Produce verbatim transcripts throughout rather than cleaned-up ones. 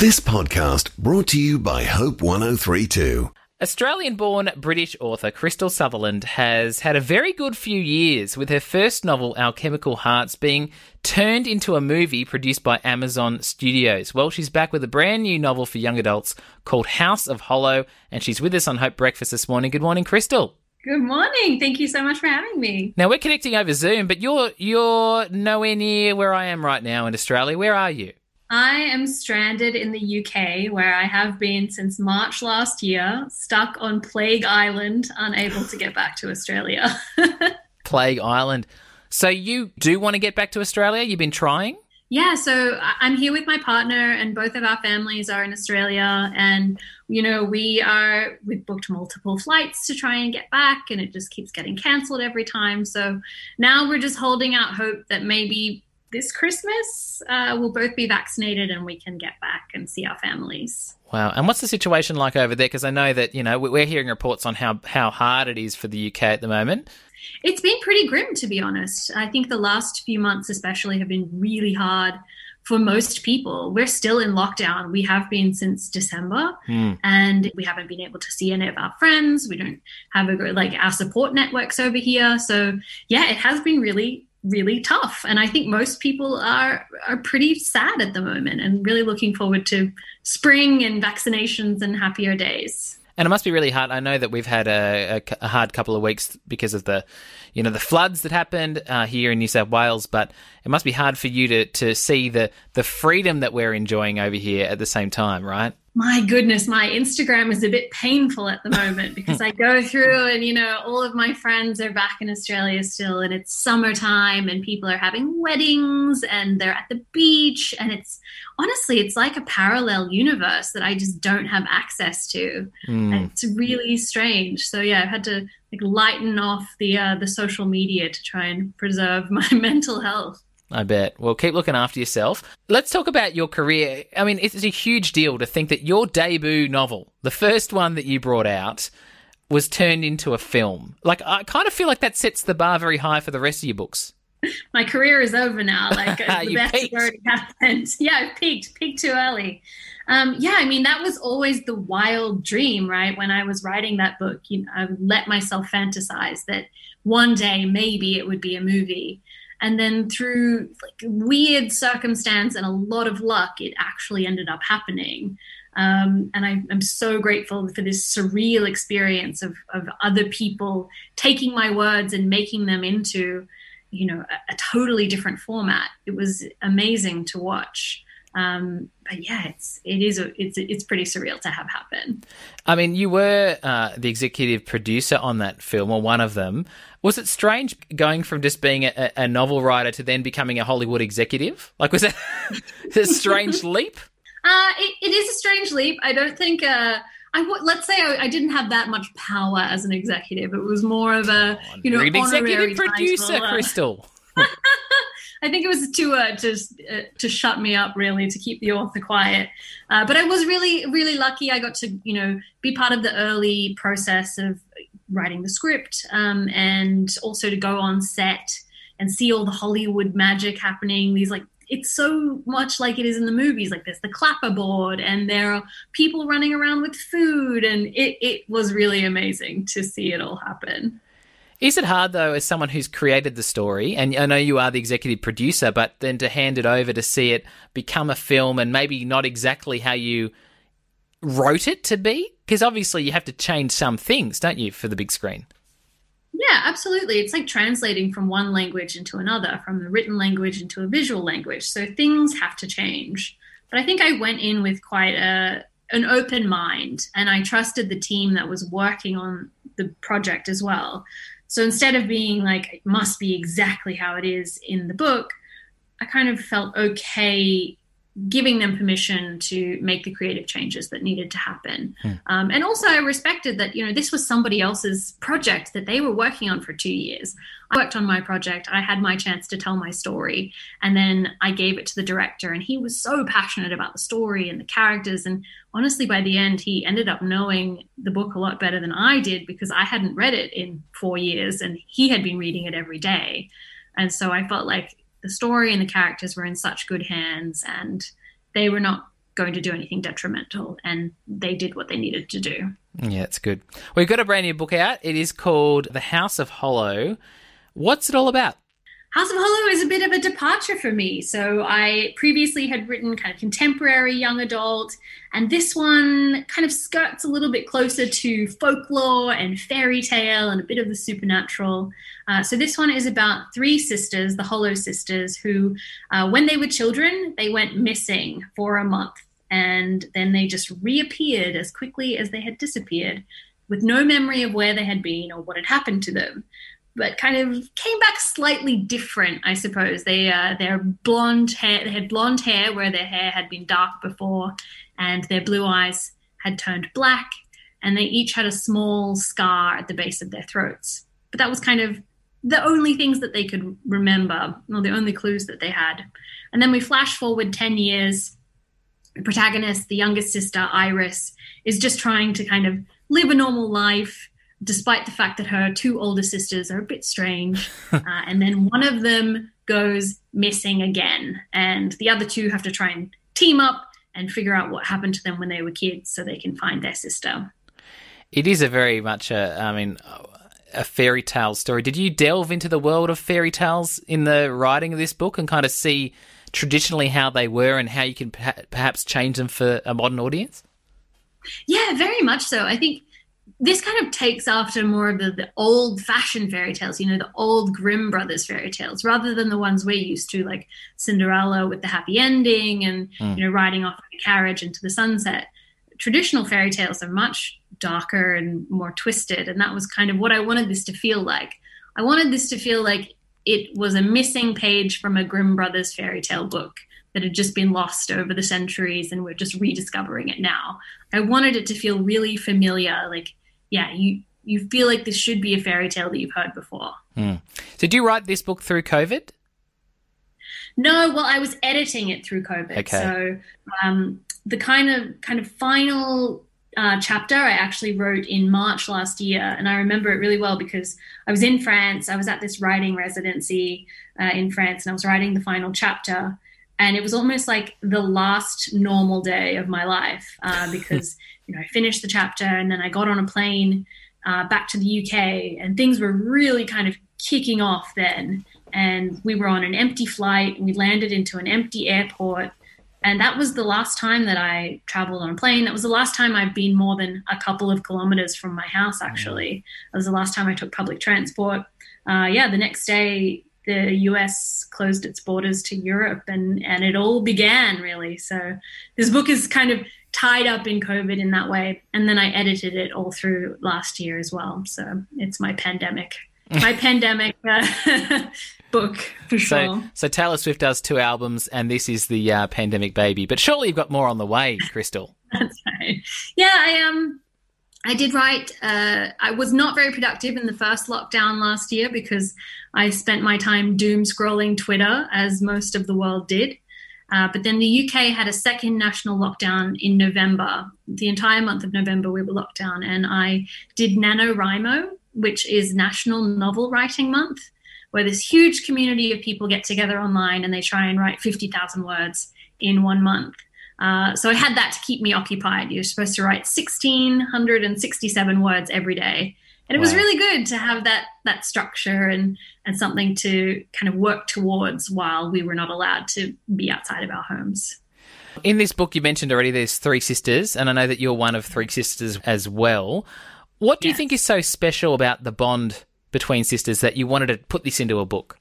This podcast brought to you by Hope one oh three two. Australian-born British author Krystal Sutherland has had a very good few years, with her first novel, Alchemical Hearts, being turned into a movie produced by Amazon Studios. Well, she's back with a brand new novel for young adults called House of Hollow, and she's with us on Hope Breakfast this morning. Good morning, Krystal. Good morning. Thank you so much for having me. Now, we're connecting over Zoom, but you're you're nowhere near where I am right now in Australia. Where are you? I am stranded in the U K, where I have been since March last year, stuck on Plague Island, unable to get back to Australia. Plague Island. So you do want to get back to Australia? You've been trying? Yeah, so I'm here with my partner, and both of our families are in Australia. And, you know, we are, we've booked multiple flights to try and get back, and it just keeps getting cancelled every time. So now we're just holding out hope that maybe this Christmas uh, we'll both be vaccinated and we can get back and see our families. Wow. And what's the situation like over there? Because I know that, you know, we're hearing reports on how, how hard it is for the U K at the moment. It's been pretty grim, to be honest. I think the last few months especially have been really hard for most people. We're still in lockdown. We have been since December, mm. and we haven't been able to see any of our friends. We don't have a like our support networks over here. So yeah, it has been really really tough. And I think most people are are pretty sad at the moment and really looking forward to spring and vaccinations and happier days. And it must be really hard. I know that we've had a, a, a hard couple of weeks because of the, you know, the floods that happened uh, here in New South Wales, but it must be hard for you to, to see the, the freedom that we're enjoying over here at the same time, right? My goodness, my Instagram is a bit painful at the moment because I go through and, you know, all of my friends are back in Australia still, and it's summertime and people are having weddings and they're at the beach, and it's honestly, it's like a parallel universe that I just don't have access to. Mm. And it's really strange. So yeah, I've had to like lighten off the uh, the social media to try and preserve my mental health. I bet. Well, keep looking after yourself. Let's talk about your career. I mean, it's a huge deal to think that your debut novel, the first one that you brought out, was turned into a film. Like, I kind of feel like that sets the bar very high for the rest of your books. My career is over now. Like, the best peaked. has already happened. Yeah, I've peaked, peaked too early. Um, yeah, I mean, that was always the wild dream, right? When I was writing that book, you know, I let myself fantasize that one day maybe it would be a movie. And then through like weird circumstance and a lot of luck, it actually ended up happening. Um, and I, I'm so grateful for this surreal experience of, of other people taking my words and making them into, you know, a, a totally different format. It was amazing to watch. Um, but yeah, it's it is a, it's it's pretty surreal to have happen. I mean, you were uh, the executive producer on that film, or one of them. Was it strange going from just being a, a novel writer to then becoming a Hollywood executive? Like, was that a strange leap? Uh, it, it is a strange leap. I don't think. Uh, I w- let's say I, I didn't have that much power as an executive. It was more of a you know You're an executive producer, title. Krystal. I think it was to uh, just uh, to shut me up, really, to keep the author quiet. Uh, but I was really, really lucky. I got to, you know, be part of the early process of writing the script, um, and also to go on set and see all the Hollywood magic happening. These like, it's so much like it is in the movies. Like, there's the clapperboard, and there are people running around with food, and it it was really amazing to see it all happen. Is it hard, though, as someone who's created the story, and I know you are the executive producer, but then to hand it over to see it become a film and maybe not exactly how you wrote it to be? Because obviously you have to change some things, don't you, for the big screen? Yeah, absolutely. It's like translating from one language into another, from the written language into a visual language. So things have to change. But I think I went in with quite a an open mind, and I trusted the team that was working on the project as well. So instead of being like, it must be exactly how it is in the book, I kind of felt okay giving them permission to make the creative changes that needed to happen. Hmm. Um, and also I respected that, you know, this was somebody else's project that they were working on for two years. I worked on my project. I had my chance to tell my story. And then I gave it to the director, and he was so passionate about the story and the characters. And honestly, by the end, he ended up knowing the book a lot better than I did, because I hadn't read it in four years and he had been reading it every day. And so I felt like the story and the characters were in such good hands, and they were not going to do anything detrimental, and they did what they needed to do. Yeah, it's good. We've got a brand new book out. It is called The House of Hollow. What's it all about? House of Hollow is a bit of a departure for me. So I previously had written kind of contemporary young adult, and this one kind of skirts a little bit closer to folklore and fairy tale and a bit of the supernatural. Uh, so this one is about three sisters, the Hollow sisters, who uh, when they were children, they went missing for a month, and then they just reappeared as quickly as they had disappeared, with no memory of where they had been or what had happened to them, but kind of came back slightly different, I suppose. They uh, their blonde hair, they had blonde hair where their hair had been dark before, and their blue eyes had turned black, and they each had a small scar at the base of their throats. But that was kind of the only things that they could remember, or the only clues that they had. And then we flash forward ten years. The protagonist, the youngest sister, Iris, is just trying to kind of live a normal life, despite the fact that her two older sisters are a bit strange. uh, and then one of them goes missing again, and the other two have to try and team up and figure out what happened to them when they were kids so they can find their sister. It is a very much a, I mean, a fairy tale story. Did you delve into the world of fairy tales in the writing of this book and kind of see traditionally how they were and how you can perhaps change them for a modern audience? Yeah, very much so. I think this kind of takes after more of the, the old-fashioned fairy tales, you know, the old Grimm brothers fairy tales, rather than the ones we're used to, like Cinderella with the happy ending and, mm. you know, riding off in a carriage into the sunset. Traditional fairy tales are much darker and more twisted, and that was kind of what I wanted this to feel like. I wanted this to feel like it was a missing page from a Grimm brothers fairy tale book that had just been lost over the centuries, and we're just rediscovering it now. I wanted it to feel really familiar, like, yeah, you, you feel like this should be a fairy tale that you've heard before. Mm. So did you write this book through COVID? No, well, I was editing it through COVID. Okay. So um, the kind of kind of final uh, chapter I actually wrote in March last year, and I remember it really well because I was in France. I was at this writing residency uh, in France, and I was writing the final chapter. And it was almost like the last normal day of my life uh, because, you know, I finished the chapter and then I got on a plane uh, back to the U K, and things were really kind of kicking off then. And we were on an empty flight, and we landed into an empty airport. And that was the last time that I traveled on a plane. That was the last time I've been more than a couple of kilometers from my house, actually. That was the last time I took public transport. Uh, yeah, the next day, the U S closed its borders to Europe, and, and it all began, really. So this book is kind of tied up in COVID in that way. And then I edited it all through last year as well. So it's my pandemic, my pandemic uh, book for sure. So, so Taylor Swift does two albums, and this is the uh, pandemic baby. But surely you've got more on the way, Crystal. That's right. Yeah, I um, I did write. Uh, I was not very productive in the first lockdown last year because I spent my time doom scrolling Twitter, as most of the world did. Uh, but then the U K had a second national lockdown in November. The entire month of November we were locked down, and I did NaNoWriMo, which is National Novel Writing Month, where this huge community of people get together online and they try and write fifty thousand words in one month. Uh, so I had that to keep me occupied. You're supposed to write one thousand six hundred sixty-seven words every day. And it was Wow. really good to have that that structure and, and something to kind of work towards while we were not allowed to be outside of our homes. In this book, you mentioned already there's three sisters, and I know that you're one of three sisters as well. What do you Yes. think is so special about the bond between sisters that you wanted to put this into a book?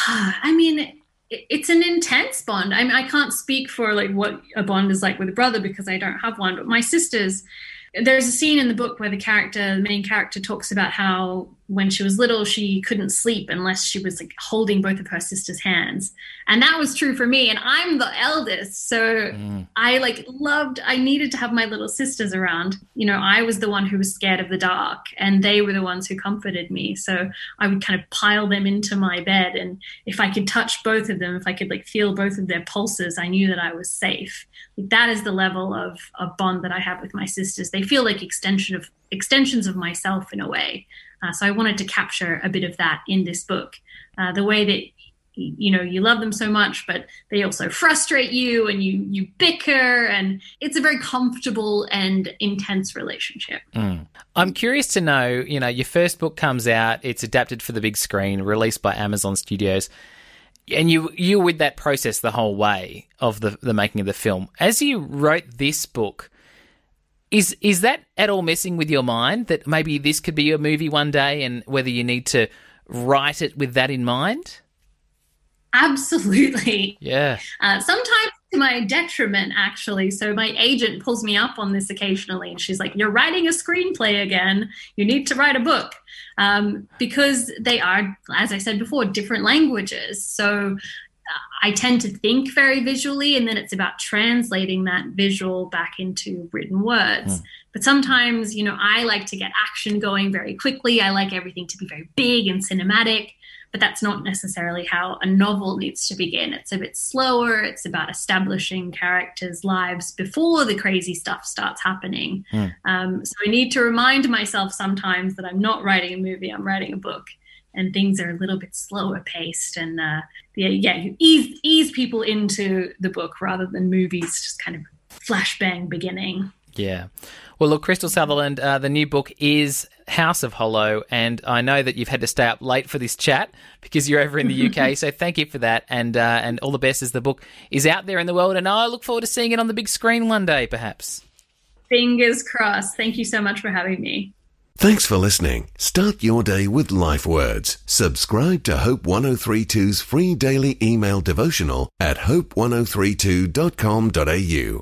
I mean, it- it's an intense bond. I mean, I can't speak for like what a bond is like with a brother because I don't have one, but my sisters, there's a scene in the book where the character, the main character, talks about how when she was little, she couldn't sleep unless she was like holding both of her sister's hands. And that was true for me. And I'm the eldest. So Mm. I like loved, I needed to have my little sisters around. You know, I was the one who was scared of the dark, and they were the ones who comforted me. So I would kind of pile them into my bed. And if I could touch both of them, if I could like feel both of their pulses, I knew that I was safe. Like, that is the level of, of bond that I have with my sisters. They feel like extension of extensions of myself in a way. Uh, so I wanted to capture a bit of that in this book. Uh, the way that you know, you love them so much, but they also frustrate you and you you bicker, and it's a very comfortable and intense relationship. Mm. I'm curious to know, you know, your first book comes out, it's adapted for the big screen, released by Amazon Studios, and you you were with that process the whole way of the, the making of the film. As you wrote this book, is is that at all messing with your mind, that maybe this could be a movie one day, and whether you need to write it with that in mind? Absolutely. Yeah. Uh, sometimes to my detriment, actually. So my agent pulls me up on this occasionally, and she's like, "You're writing a screenplay again. You need to write a book." Um, because they are, as I said before, different languages. So uh, I tend to think very visually, and then it's about translating that visual back into written words. Mm. But sometimes, you know, I like to get action going very quickly. I like everything to be very big and cinematic. But that's not necessarily how a novel needs to begin. It's a bit slower. It's about establishing characters' lives before the crazy stuff starts happening. Mm. Um, so I need to remind myself sometimes that I'm not writing a movie, I'm writing a book, and things are a little bit slower paced. And uh, yeah, yeah, you ease, ease people into the book rather than movies, just kind of flashbang beginning. Yeah. Well, look, Krystal Sutherland, uh, the new book is House of Hollow, and I know that you've had to stay up late for this chat because you're over in the U K, so thank you for that, and uh, and all the best as the book is out there in the world, and I look forward to seeing it on the big screen one day, perhaps. Fingers crossed. Thank you so much for having me. Thanks for listening. Start your day with Life Words. Subscribe to Hope one oh three two's free daily email devotional at hope ten thirty-two dot com dot a u.